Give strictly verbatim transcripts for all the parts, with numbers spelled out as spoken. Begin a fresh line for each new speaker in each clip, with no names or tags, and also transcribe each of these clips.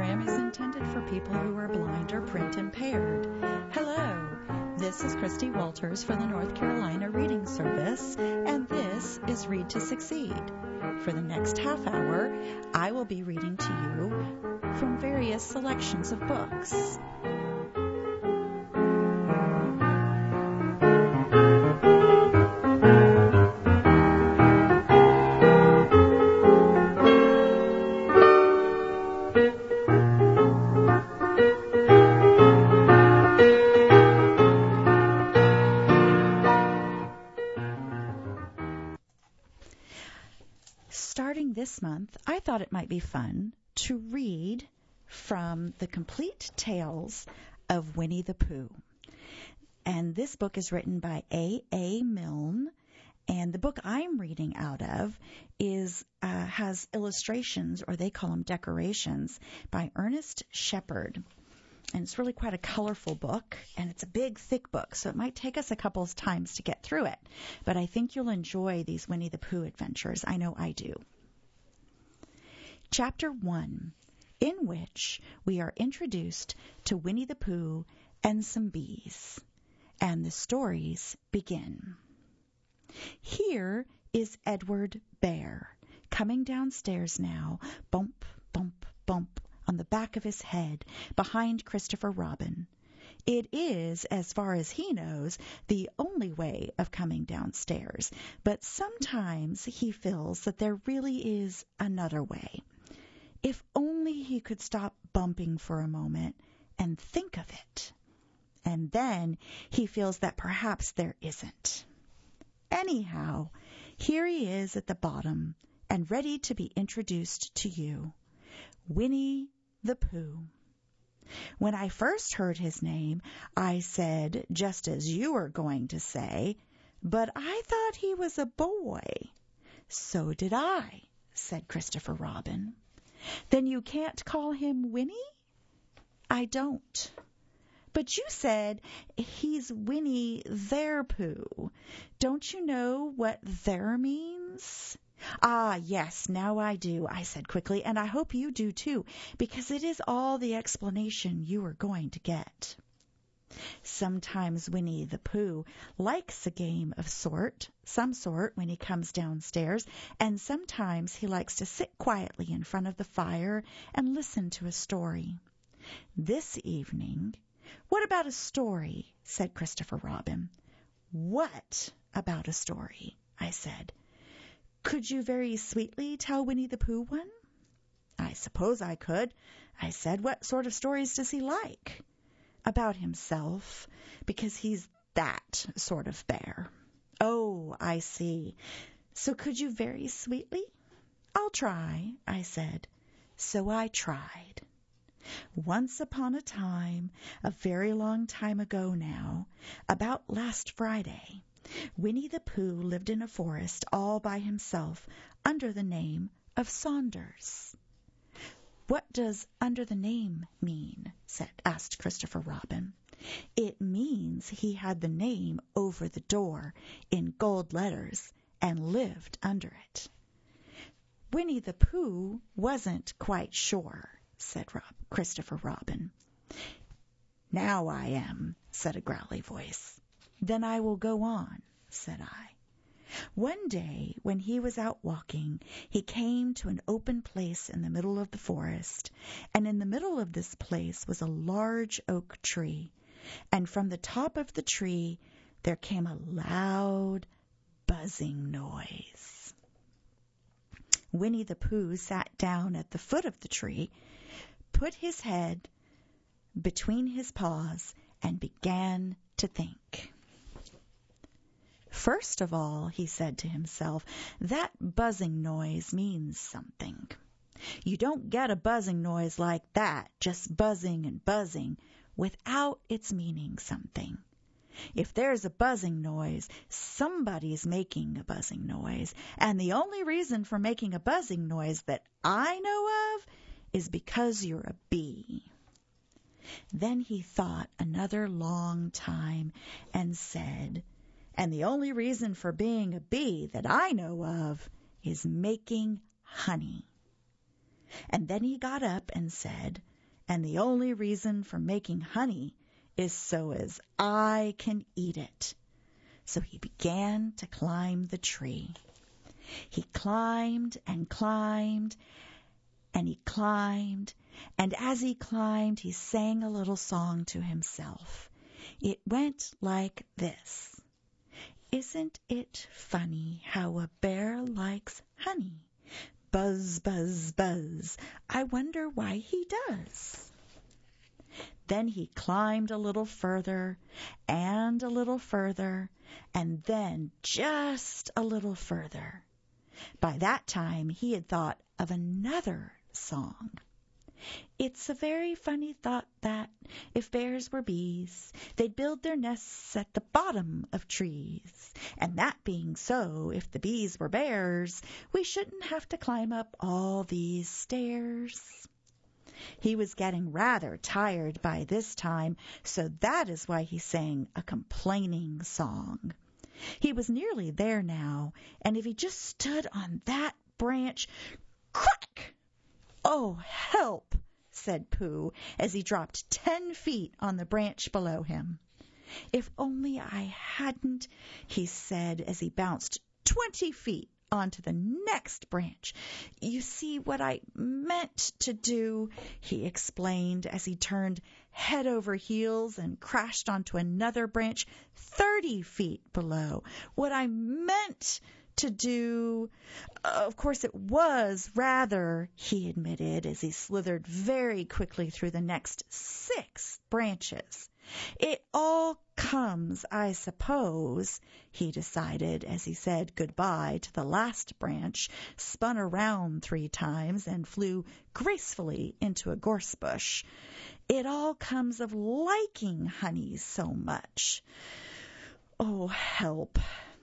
program is intended for people who are blind or print impaired. Hello, this is Christy Walters for the North Carolina Reading Service, and this is Read to Succeed. For the next half hour, I will be reading to you from various selections of books. Starting this month, I thought it might be fun to read from the Complete Tales of Winnie the Pooh. And this book is written by A A. Milne, and the book I'm reading out of is uh, has illustrations, or they call them decorations, by Ernest Shepard. And it's really quite a colorful book, and it's a big, thick book, so it might take us a couple of times to get through it. But I think you'll enjoy these Winnie the Pooh adventures. I know I do. Chapter one, in which we are introduced to Winnie the Pooh and some bees. And the stories begin. Here is Edward Bear, coming downstairs now, bump, bump, bump, on the back of his head, behind Christopher Robin. It is, as far as he knows, the only way of coming downstairs, but sometimes he feels that there really is another way. If only he could stop bumping for a moment and think of it. And then he feels that perhaps there isn't. Anyhow, here he is at the bottom and ready to be introduced to you. Winnie the Pooh. When I first heard his name, I said, just as you are going to say, but I thought he was a boy. So did I, said Christopher Robin. Then you can't call him Winnie? I don't. But you said he's Winnie their Pooh. Don't you know what their means? Ah, yes, now I do, I said quickly, and I hope you do too, because it is all the explanation you are going to get. Sometimes Winnie the Pooh likes a game of sort, some sort, when he comes downstairs, and sometimes he likes to sit quietly in front of the fire and listen to a story. This evening, what about a story? Said Christopher Robin. What about a story? I said. Could you very sweetly tell Winnie the Pooh one? I suppose I could. I said, what sort of stories does he like? About himself, because he's that sort of bear. Oh, I see. So could you very sweetly? I'll try, I said. So I tried. Once upon a time, a very long time ago now, about last Friday, Winnie the Pooh lived in a forest all by himself under the name of Saunders. What does under the name mean? said, asked Christopher Robin. It means he had the name over the door in gold letters and lived under it. Winnie the Pooh wasn't quite sure, said Rob, Christopher Robin. Now I am, said a growly voice. Then I will go on, said I. One day, when he was out walking, he came to an open place in the middle of the forest, and in the middle of this place was a large oak tree, and from the top of the tree there came a loud, buzzing noise. Winnie the Pooh sat down at the foot of the tree, put his head between his paws, and began to think. First of all, he said to himself, that buzzing noise means something. You don't get a buzzing noise like that, just buzzing and buzzing, without its meaning something. If there's a buzzing noise, somebody's making a buzzing noise, and the only reason for making a buzzing noise that I know of is because you're a bee. Then he thought another long time and said, and the only reason for being a bee that I know of is making honey. And then he got up and said, and the only reason for making honey is so as I can eat it." So he began to climb the tree. He climbed and climbed, and he climbed, and as he climbed, he sang a little song to himself. It went like this: "Isn't it funny how a bear likes honey? Buzz, buzz, buzz. I wonder why he does." Then he climbed a little further, and a little further, and then just a little further. By that time he had thought of another song. "It's a very funny thought that, if bears were bees, they'd build their nests at the bottom of trees. And that being so, if the bees were bears, we shouldn't have to climb up all these stairs." He was getting rather tired by this time, so that is why he sang a complaining song. He was nearly there now, and if he just stood on that branch, crack! "Oh, help!" said Pooh, as he dropped ten feet on the branch below him. "If only I hadn't," he said, as he bounced twenty feet onto the next branch. "You see, what I meant to do," he explained, as he turned head over heels and crashed onto another branch thirty feet below. "What I meant to do, of course it was rather," he admitted, as he slithered very quickly through the next six branches. "It all comes, I suppose," he decided, as he said goodbye to the last branch, spun around three times, and flew gracefully into a gorse bush. "It all comes of liking honey so much. Oh, help!"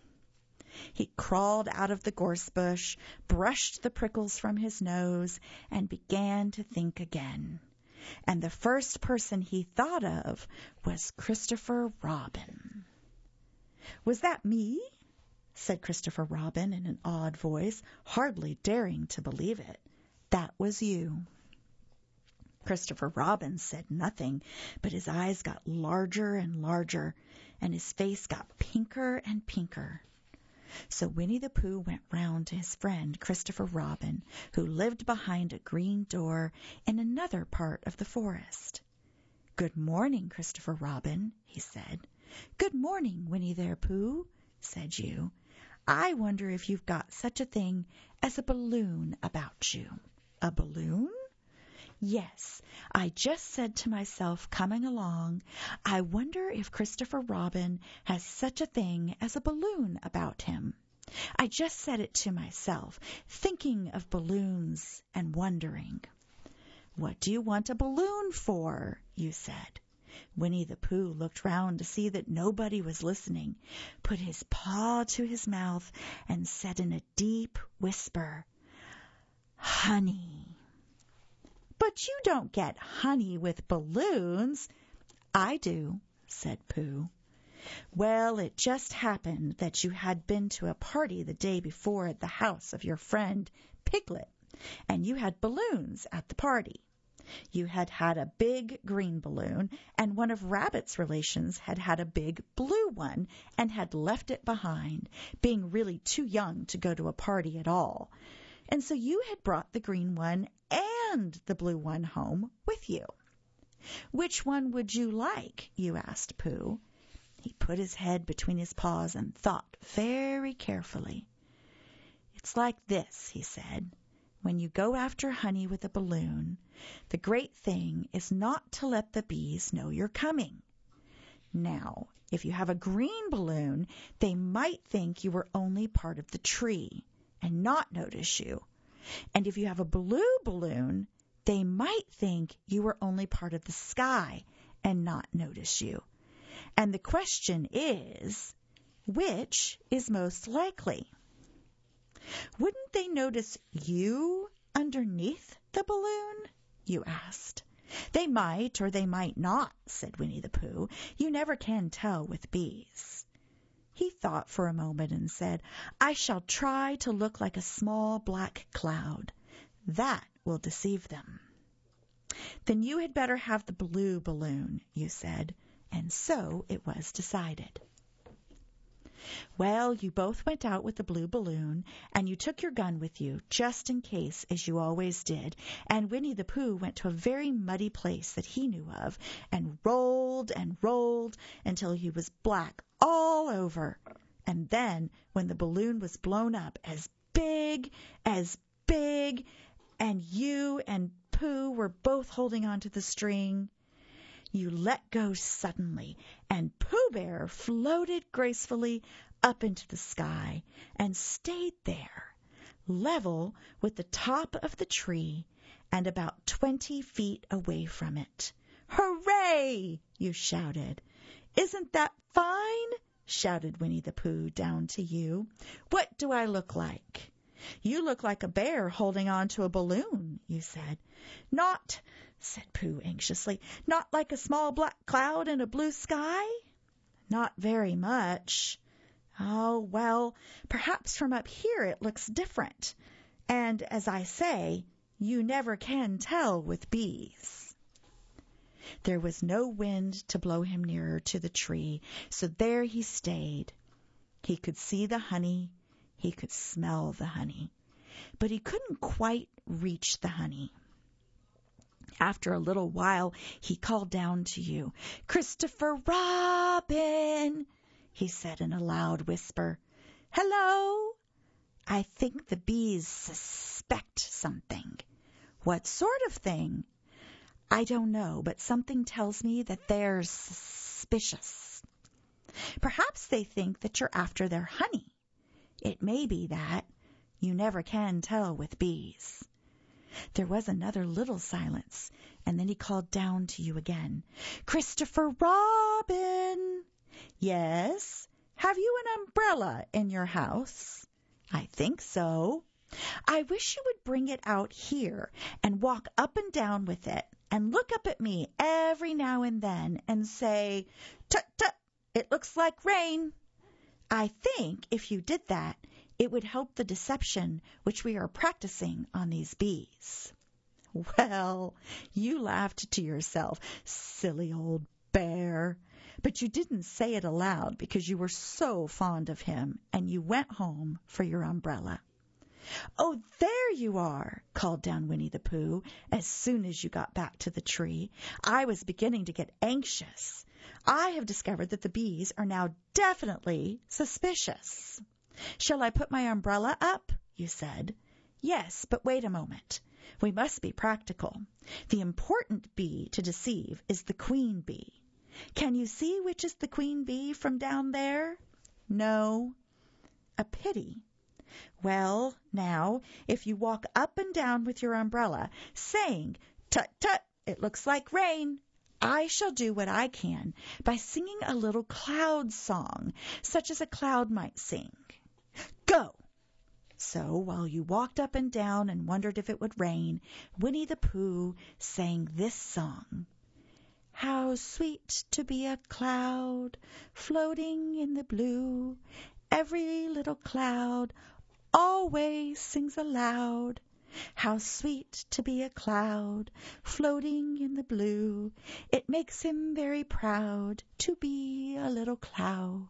He crawled out of the gorse bush, brushed the prickles from his nose, and began to think again. And the first person he thought of was Christopher Robin. "Was that me?" said Christopher Robin in an awed voice, hardly daring to believe it. "That was you." Christopher Robin said nothing, but his eyes got larger and larger, and his face got pinker and pinker. So Winnie the Pooh went round to his friend Christopher Robin, who lived behind a green door in another part of the forest. "Good morning, Christopher Robin," he said. "Good morning, Winnie the Pooh," said you. "I wonder if you've got such a thing as a balloon about you." "A balloon?" "Yes, I just said to myself coming along, I wonder if Christopher Robin has such a thing as a balloon about him. I just said it to myself, thinking of balloons and wondering." "What do you want a balloon for?" you said. Winnie the Pooh looked round to see that nobody was listening, put his paw to his mouth, and said in a deep whisper, "Honey." "But you don't get honey with balloons." "I do," said Pooh. "Well, it just happened that you had been to a party the day before at the house of your friend Piglet, and you had balloons at the party. You had had a big green balloon, and one of Rabbit's relations had had a big blue one and had left it behind, being really too young to go to a party at all. And so you had brought the green one and the blue one home with you. Which one would you like?" you asked Pooh. He put his head between his paws and thought very carefully. "It's like this," he said. "When you go after honey with a balloon, the great thing is not to let the bees know you're coming. Now, if you have a green balloon, they might think you were only part of the tree and not notice you. And if you have a blue balloon, they might think you were only part of the sky and not notice you. And the question is, which is most likely? Wouldn't they notice you underneath the balloon?" you asked. "They might or they might not," said Winnie the Pooh. "You never can tell with bees." He thought for a moment and said, "I shall try to look like a small black cloud. That will deceive them." Then you had better have the blue balloon, you said, and so it was decided. Well, you both went out with the blue balloon, and you took your gun with you, just in case, as you always did, and Winnie the Pooh went to a very muddy place that he knew of, and rolled and rolled until he was black all over. And then, when the balloon was blown up as big, as big, and you and Pooh were both holding onto the string, you let go suddenly, and Pooh Bear floated gracefully up into the sky and stayed there, level with the top of the tree and about twenty feet away from it. "Hooray!" you shouted. "Isn't that fine?" shouted Winnie the Pooh down to you. "What do I look like?" "You look like a bear holding on to a balloon," you said. "Not," said Pooh anxiously, "not like a small black cloud in a blue sky?" "Not very much." "Oh, well, perhaps from up here it looks different. And, as I say, you never can tell with bees." There was no wind to blow him nearer to the tree, so there he stayed. He could see the honey, he could smell the honey, but he couldn't quite reach the honey. After a little while he called down to you. "Christopher Robin," he said in a loud whisper. "Hello." "I think the bees suspect something." "What sort of thing?" "I don't know, but something tells me that they're suspicious." "Perhaps they think that you're after their honey." "It may be that. You never can tell with bees." There was another little silence, and then he called down to you again. "Christopher Robin." "Yes? Have you an umbrella in your house?" "I think so." "I wish you would bring it out here and walk up and down with it and look up at me every now and then and say, 'Tut, tut, it looks like rain.' I think if you did that, it would help the deception which we are practicing on these bees." Well, you laughed to yourself, silly old bear, but you didn't say it aloud because you were so fond of him, and you went home for your umbrella. "Oh, there you are," called down Winnie the Pooh as soon as you got back to the tree. "I was beginning to get anxious. I have discovered that the bees are now definitely suspicious." "Shall I put my umbrella up?" you said. "Yes, but wait a moment. We must be practical. The important bee to deceive is the queen bee. Can you see which is the queen bee from down there?" "No." "A pity. Well, now, if you walk up and down with your umbrella, saying, 'Tut, tut, it looks like rain,' I shall do what I can by singing a little cloud song, such as a cloud might sing. Go!" So while you walked up and down and wondered if it would rain, Winnie the Pooh sang this song. "How sweet to be a cloud floating in the blue. Every little cloud always sings aloud. How sweet to be a cloud floating in the blue. It makes him very proud to be a little cloud."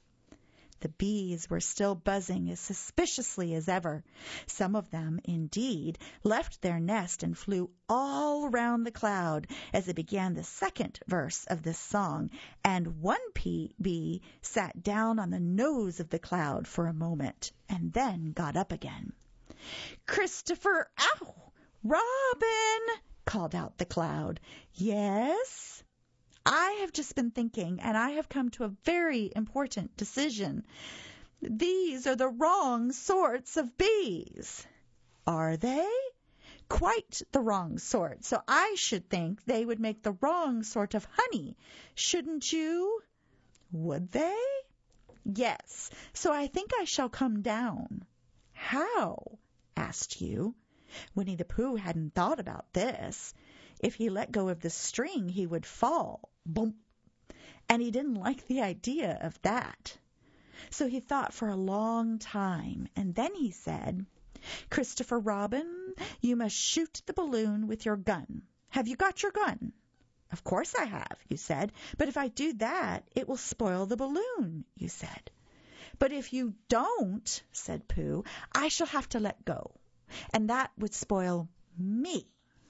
The bees were still buzzing as suspiciously as ever. Some of them, indeed, left their nest and flew all round the cloud as it began the second verse of this song, and one bee sat down on the nose of the cloud for a moment and then got up again. "Christopher, ow, Robin," called out the cloud. "Yes?" "I have just been thinking, and I have come to a very important decision. These are the wrong sorts of bees." "Are they?" "Quite the wrong sort, so I should think they would make the wrong sort of honey. Shouldn't you?" "Would they?" "Yes, so I think I shall come down." "How?" asked you. Winnie the Pooh hadn't thought about this. If he let go of the string, he would fall. Boom! And he didn't like the idea of that. So he thought for a long time, and then he said, "Christopher Robin, you must shoot the balloon with your gun. Have you got your gun?" "Of course I have," you said. "But if I do that, it will spoil the balloon," you said. "But if you don't," said Pooh, "I shall have to let go, and that would spoil me."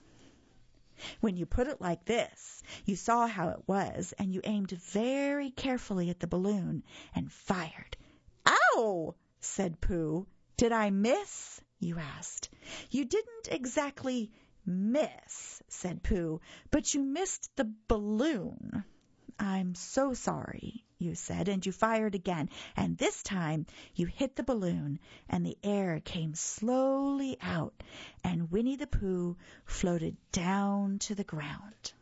When you put it like this, you saw how it was, and you aimed very carefully at the balloon and fired. "Ow!" said Pooh. "Did I miss?" you asked. "You didn't exactly miss," said Pooh, "but you missed the balloon." "I'm so sorry," you said, and you fired again, and this time you hit the balloon, and the air came slowly out, and Winnie the Pooh floated down to the ground.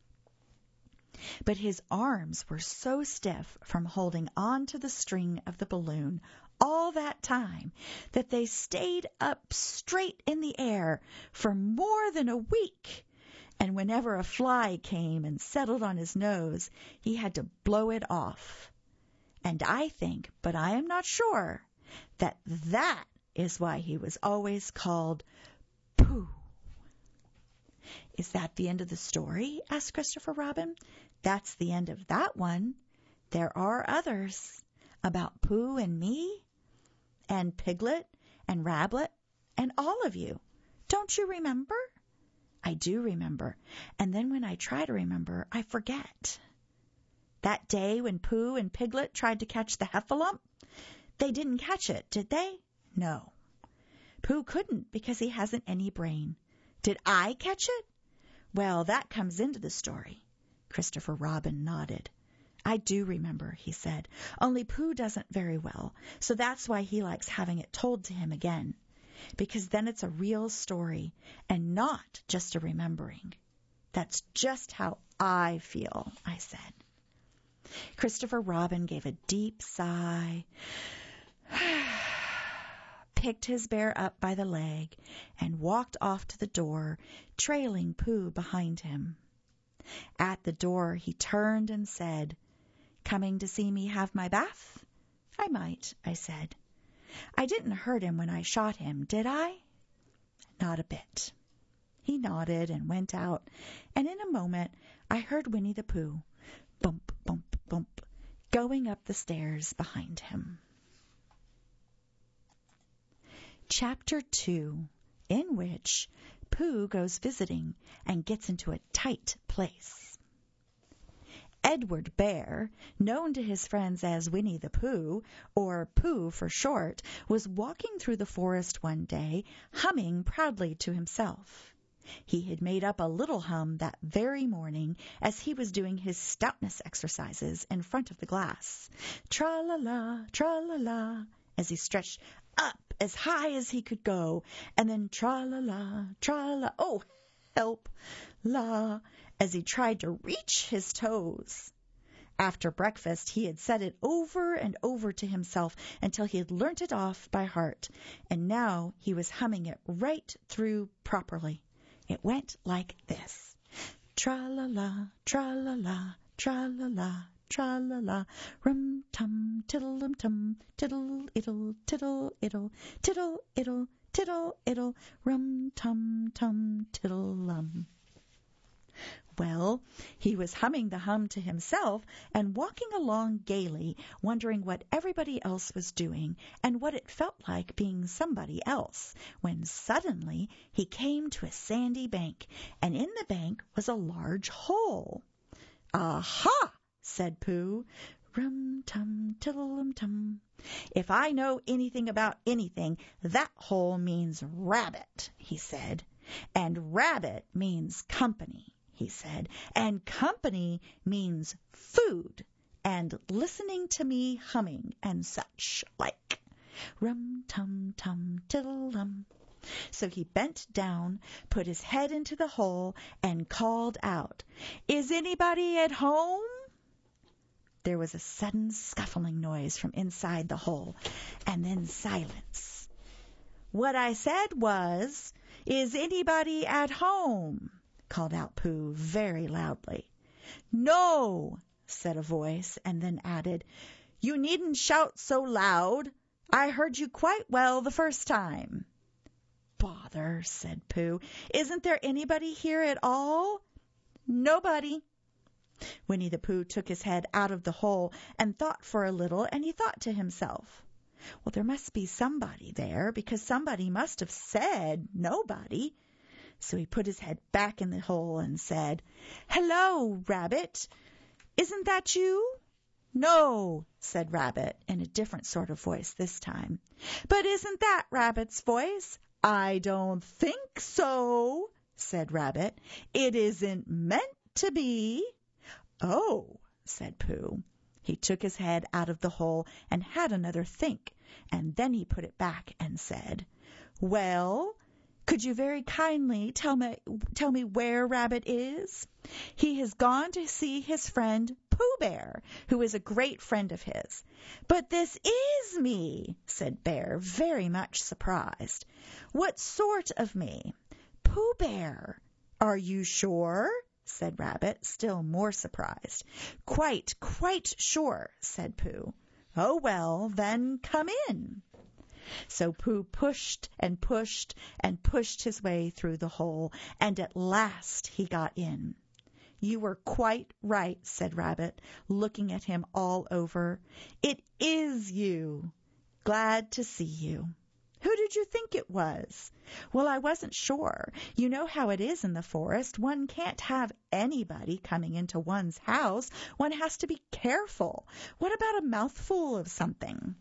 But his arms were so stiff from holding on to the string of the balloon all that time that they stayed up straight in the air for more than a week. And whenever a fly came and settled on his nose, he had to blow it off. And I think, but I am not sure, that that is why he was always called Pooh. "Is that the end of the story?" asked Christopher Robin. "That's the end of that one. There are others about Pooh and me and Piglet and Rabbit and all of you. Don't you remember?" "I do remember, and then when I try to remember, I forget." "That day when Pooh and Piglet tried to catch the heffalump, they didn't catch it, did they?" "No. Pooh couldn't because he hasn't any brain." "Did I catch it?" "Well, that comes into the story." Christopher Robin nodded. "I do remember," he said, "only Pooh doesn't very well, so that's why he likes having it told to him again. Because then it's a real story and not just a remembering." "That's just how I feel," I said. Christopher Robin gave a deep sigh, picked his bear up by the leg, and walked off to the door, trailing Pooh behind him. At the door he turned and said, "Coming to see me have my bath?" "I might," I said. "I didn't hurt him when I shot him, did I?" "Not a bit." He nodded and went out, and in a moment I heard Winnie the Pooh, bump, bump, bump, going up the stairs behind him. Chapter two, in which Pooh goes visiting and gets into a tight place. Edward Bear, known to his friends as Winnie the Pooh, or Pooh for short, was walking through the forest one day, humming proudly to himself. He had made up a little hum that very morning as he was doing his stoutness exercises in front of the glass. Tra-la-la, tra-la-la, as he stretched up as high as he could go, and then tra-la-la, tra-la, oh, help, la, as he tried to reach his toes. After breakfast he had said it over and over to himself until he had learnt it off by heart, and now he was humming it right through properly. It went like this: tra-la-la, tra-la-la, tra-la-la, tra-la-la, rum-tum, tiddle-um-tum, tiddle-iddle, tiddle-iddle, tiddle-iddle, tiddle-iddle, rum-tum-tum, tiddle-um. Well, he was humming the hum to himself and walking along gaily, wondering what everybody else was doing and what it felt like being somebody else, when suddenly he came to a sandy bank, and in the bank was a large hole. "Aha!" said Pooh. Rum-tum, tiddle-um-tum. "If I know anything about anything, that hole means rabbit," he said. "And rabbit means company," he said, "and company means food, and listening to me humming, and such like. Rum-tum-tum, tiddle-um." So he bent down, put his head into the hole, and called out, "Is anybody at home?" There was a sudden scuffling noise from inside the hole, and then silence. "What I said was, is anybody at home?" called out Pooh very loudly. "No," said a voice, and then added, "You needn't shout so loud. I heard you quite well the first time." bother, said Pooh. Isn't there anybody here at all? Nobody. Winnie the Pooh took his head out of the hole and thought for a little, and he thought to himself, well, there must be somebody there, because somebody must have said nobody. So he put his head back in the hole and said, Hello, Rabbit. Isn't that you? No, said Rabbit, in a different sort of voice this time. But isn't that Rabbit's voice? I don't think so, said Rabbit. It isn't meant to be. Oh, said Pooh. He took his head out of the hole and had another think, and then he put it back and said, Well, could you very kindly tell me, tell me where Rabbit is? He has gone to see his friend Pooh Bear, who is a great friend of his. But this is me, said Bear, very much surprised. What sort of me? Pooh Bear. Are you sure? Said Rabbit, still more surprised. Quite, quite sure, said Pooh. Oh, well, then come in. So Pooh pushed and pushed and pushed his way through the hole, and at last he got in. You were quite right, said Rabbit, looking at him all over. It is you. Glad to see you. Who did you think it was? Well, I wasn't sure. You know how it is in the forest. One can't have anybody coming into one's house. One has to be careful. What about a mouthful of something?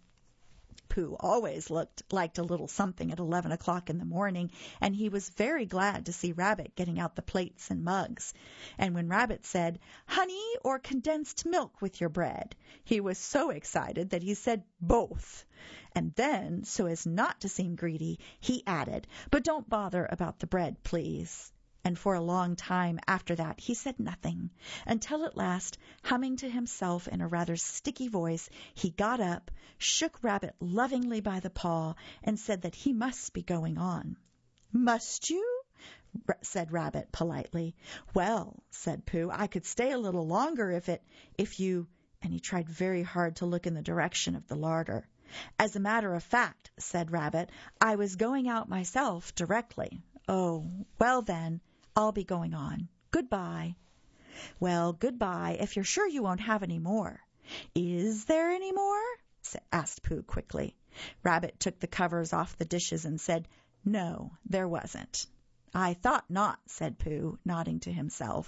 Pooh always looked liked a little something at eleven o'clock in the morning, and he was very glad to see Rabbit getting out the plates and mugs. And when Rabbit said, Honey or condensed milk with your bread, he was so excited that he said both. And then, so as not to seem greedy, he added, But don't bother about the bread, please. And for a long time after that he said nothing, until at last, humming to himself in a rather sticky voice, he got up, shook Rabbit lovingly by the paw, and said that he must be going on. Must you? Said Rabbit politely. Well, said Pooh, I could stay a little longer if it, if you, and he tried very hard to look in the direction of the larder. As a matter of fact, said Rabbit, I was going out myself directly. Oh, well then, I'll be going on. Goodbye. Well, goodbye, if you're sure you won't have any more. Is there any more? Asked Pooh quickly. Rabbit took the covers off the dishes and said, No, there wasn't. I thought not, said Pooh, nodding to himself.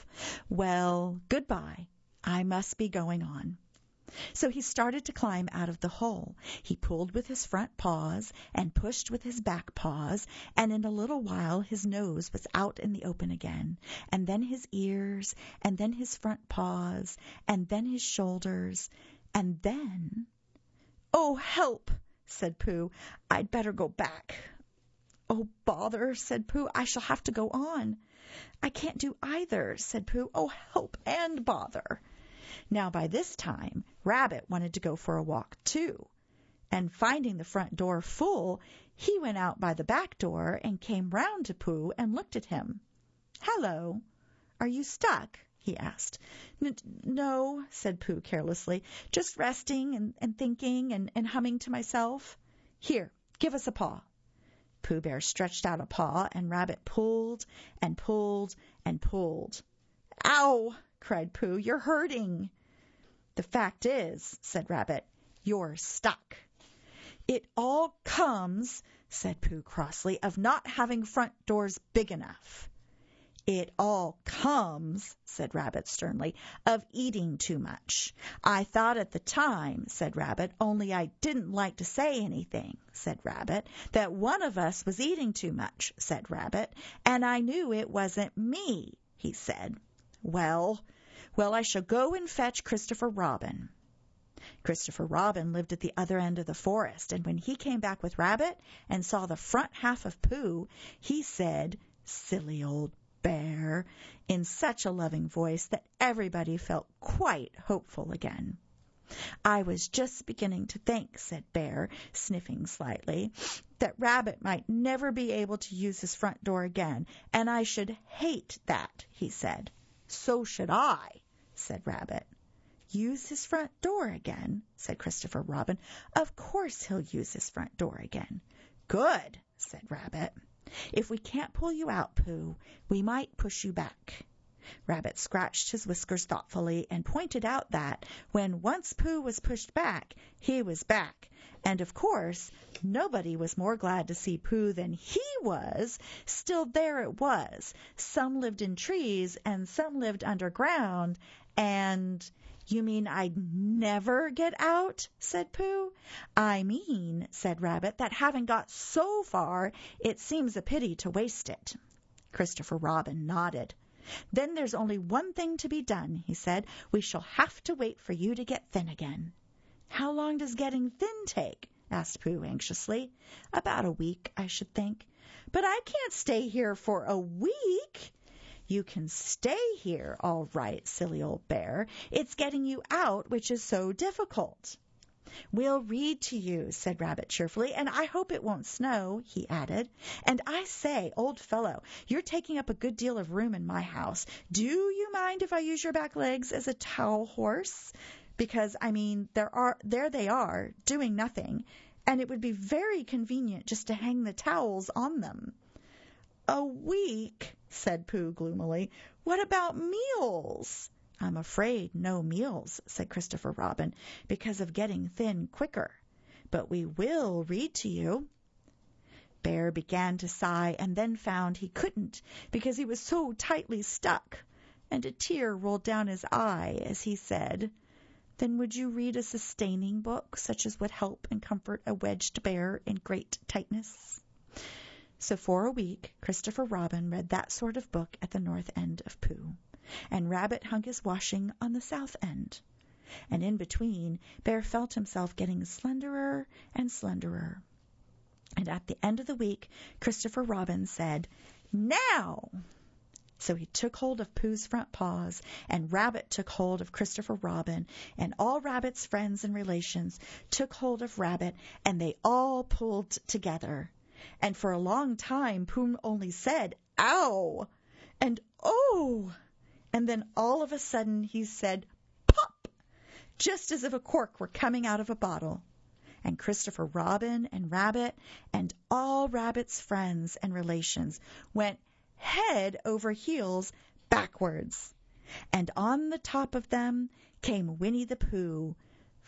Well, goodbye. I must be going on. So he started to climb out of the hole. He pulled with his front paws and pushed with his back paws, and in a little while his nose was out in the open again, and then his ears, and then his front paws, and then his shoulders, and then... Oh, help, said Pooh. I'd better go back. Oh, bother, said Pooh. I shall have to go on. I can't do either, said Pooh. Oh, help and bother. Now, by this time, Rabbit wanted to go for a walk, too. And finding the front door full, he went out by the back door and came round to Pooh and looked at him. Hello, are you stuck? He asked. No, said Pooh carelessly, just resting and, and thinking and, and humming to myself. Here, give us a paw. Pooh Bear stretched out a paw, and Rabbit pulled and pulled and pulled. Ow! Cried Pooh, you're hurting. The fact is, said Rabbit, you're stuck. It all comes, said Pooh crossly, of not having front doors big enough. It all comes, said Rabbit sternly, of eating too much. I thought at the time, said Rabbit, only I didn't like to say anything, said Rabbit, that one of us was eating too much, said Rabbit, and I knew it wasn't me, he said. Well, well, I shall go and fetch Christopher Robin. Christopher Robin lived at the other end of the forest, and when he came back with Rabbit and saw the front half of Pooh, he said, Silly old bear, in such a loving voice that everybody felt quite hopeful again. I was just beginning to think, said Bear, sniffing slightly, that Rabbit might never be able to use his front door again, and I should hate that, he said. So should I, said Rabbit. Use his front door again, said Christopher Robin. Of course he'll use his front door again. Good, said Rabbit. If we can't pull you out, Pooh, we might push you back. Rabbit scratched his whiskers thoughtfully and pointed out that when once Pooh was pushed back, he was back. And, of course, nobody was more glad to see Pooh than he was. Still, there it was. Some lived in trees and some lived underground. And, you mean I'd never get out? Said Pooh. I mean, said Rabbit, that having got so far, it seems a pity to waste it. Christopher Robin nodded. Then there's only one thing to be done, he said. We shall have to wait for you to get thin again. How long does getting thin take? Asked Pooh anxiously. About a week, I should think. But I can't stay here for a week. You can stay here, all right, silly old bear. It's getting you out which is so difficult. We'll read to you, said Rabbit cheerfully, and I hope it won't snow, he added. And I say, old fellow, you're taking up a good deal of room in my house. Do you mind if I use your back legs as a towel horse? Because, I mean, there are there they are, doing nothing, and it would be very convenient just to hang the towels on them. A week, said Pooh gloomily. What about meals? I'm afraid no meals, said Christopher Robin, because of getting thin quicker. But we will read to you. Bear began to sigh and then found he couldn't because he was so tightly stuck, and a tear rolled down his eye as he said, Then would you read a sustaining book, such as would help and comfort a wedged bear in great tightness? So for a week, Christopher Robin read that sort of book at the north end of Pooh, and Rabbit hung his washing on the south end. And in between, Bear felt himself getting slenderer and slenderer. And at the end of the week, Christopher Robin said, Now! So he took hold of Pooh's front paws, and Rabbit took hold of Christopher Robin, and all Rabbit's friends and relations took hold of Rabbit, and they all pulled together. And for a long time, Pooh only said, Ow! And oh! And then all of a sudden he said, Pop! Just as if a cork were coming out of a bottle. And Christopher Robin and Rabbit and all Rabbit's friends and relations went head over heels backwards. And on the top of them came Winnie the Pooh,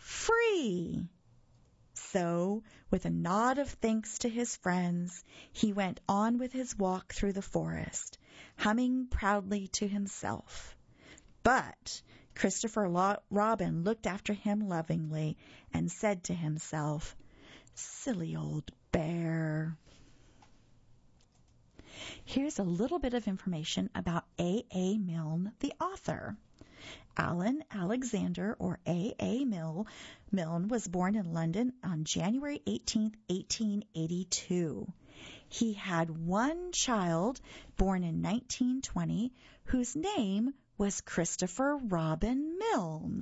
free. So, with a nod of thanks to his friends, he went on with his walk through the forest, humming proudly to himself. But Christopher Lo- Robin looked after him lovingly and said to himself, Silly old bear. Here's a little bit of information about A A. Milne, the author. Alan Alexander, or A A. Milne, was born in London on January eighteenth, eighteen eighty-two. He had one child born in nineteen twenty whose name was Christopher Robin Milne.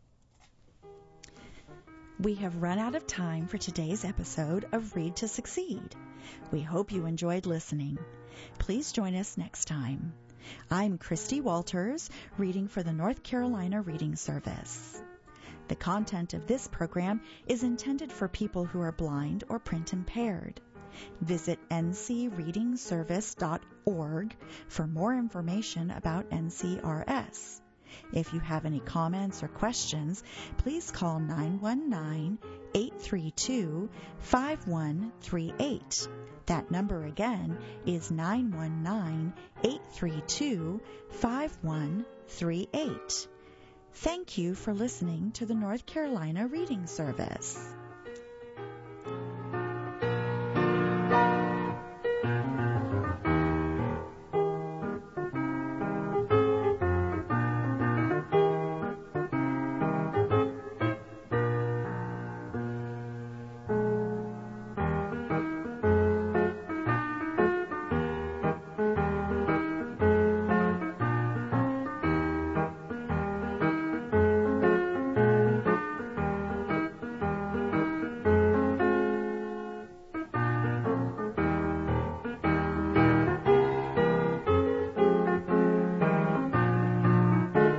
We have run out of time for today's episode of Read to Succeed. We hope you enjoyed listening. Please join us next time. I'm Christy Walters, reading for the North Carolina Reading Service. The content of this program is intended for people who are blind or print impaired. Visit N C reading service dot org for more information about N C R S. If you have any comments or questions, please call nine one nine, eight three two, five one three eight. That number again is nine one nine, eight three two, five one three eight. Thank you for listening to the North Carolina Reading Service.